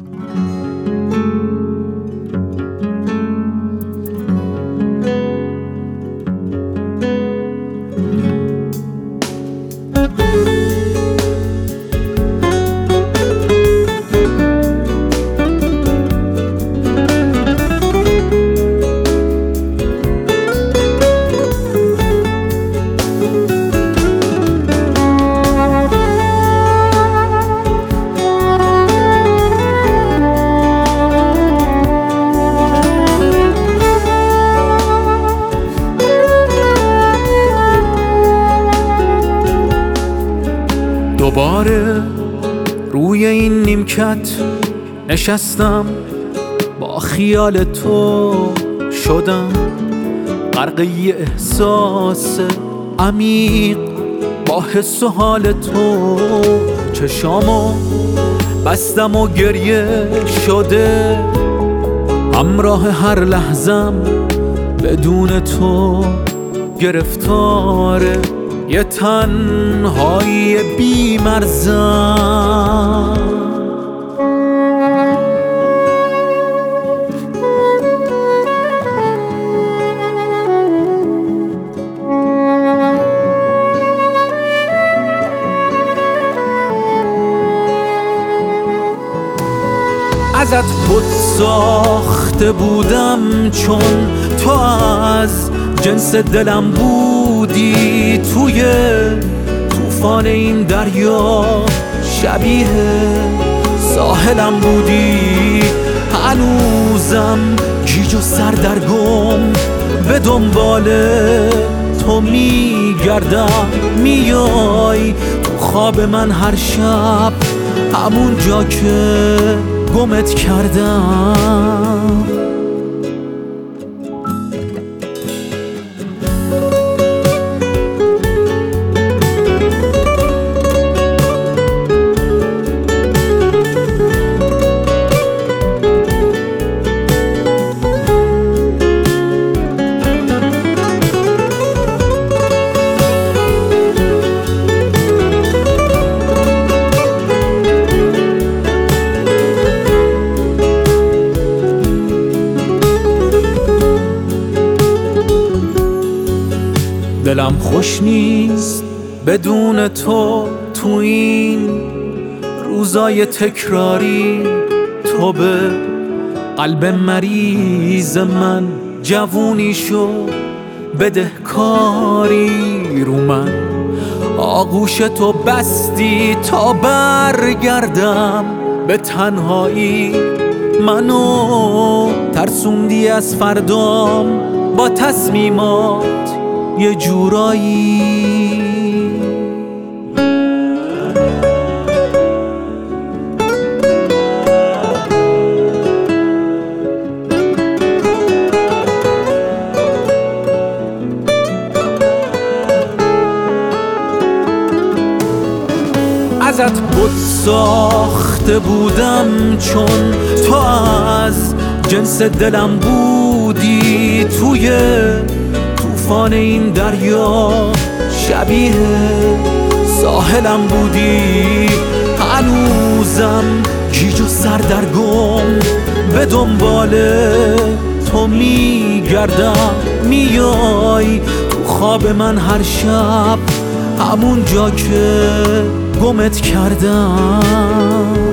دوباره روی این نیمکت نشستم، با خیال تو شدم غرق یه احساس عمیق، با حس و حال تو چشامو بستم و گریه شده، همراه هر لحظم بدون تو گرفتاره یه تنهایی بی مرزم. ازت بود ساخته بودم چون تو از جنس دلم بودی، توی طوفان این دریا شبیه ساحلم بودی، هنوزم گیج و سردرگم به دنبال تو میگردم، میای تو خواب من هر شب همون جا که گمت کردم. دلم خوش نیست بدون تو این روزای تکراری، تو به قلب مریض من جوونی شو بدهکاری، رو من آغوش تو بستی تا برگردم به تنهایی، منو ترسوندی از فردام با تصمیمات یه جورایی. ازت بود ساخته بودم چون تو از جنس دلم بودی، توی طوفان این دریا شبیه ساحلم بودی، هنوزم گیج و سردرگم به دنبال تو میگردم، میای تو خواب من هر شب همون جا که گمت کردم.